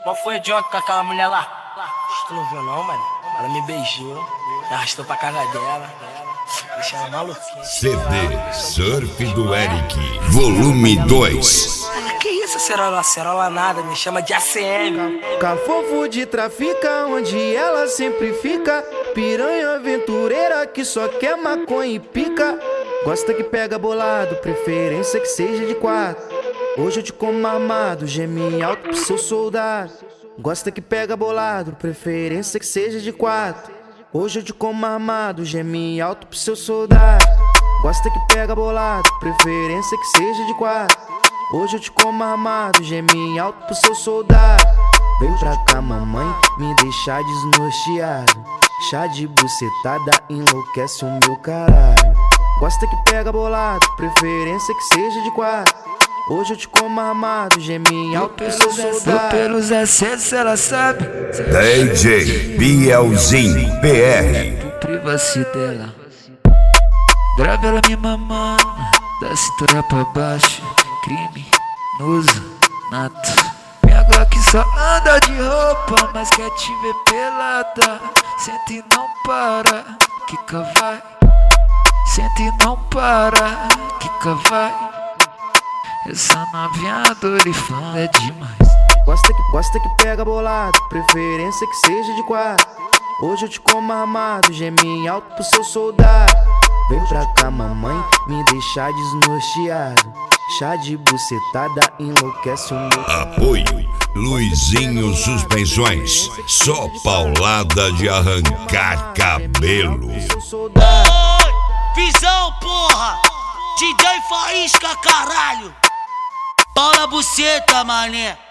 Qual foi de ontem com aquela mulher lá? Tu não viu não, mano? Ela me beijou, me arrastou pra casa dela. Deixa ela maluquinha. CD Surf do Eric, volume 2. Que isso, acerola? Acerola nada, me chama de ACM. Cafofo de trafica, onde ela sempre fica. Piranha aventureira que só quer maconha e pica. Gosta que pega bolado, preferência que seja de 4. Hoje eu te como armado, geme alto pro seu soldado. Gosta que pega bolado, preferência que seja de 4. Hoje eu te como armado, geme alto pro seu soldado. Gosta que pega bolado, preferência que seja de 4. Hoje eu te como armado, geme alto pro seu soldado. Vem pra cá, mamãe, me deixar desnorteado. Chá de bucetada enlouquece o meu caralho. Gosta que pega bolado, preferência que seja de 4. Hoje eu te como armado, geme alto pro seu soldado. Pelos excessos ela sabe. DJ Bielzinho PR. Privacidade dela. Grave ela me mamando, da cintura pra baixo. Criminoso, nato. Minha Glock só anda de roupa, mas quer te ver pelada. Senta e não para, quica vai. Senta e não para, quica vai. Essa novinha dorifã é demais. Gosta que pega bolado, preferência que seja de 4. Hoje eu te como armado, geme alto pro seu soldado. Vem pra cá, mamãe, me deixar desnorteado. Chá de bucetada enlouquece o meu. Apoio Luizinho Suspensões. Só paulada de arrancar cabelo. Oi, visão, porra! DJ Faísca, caralho! Pau na buceta, mané!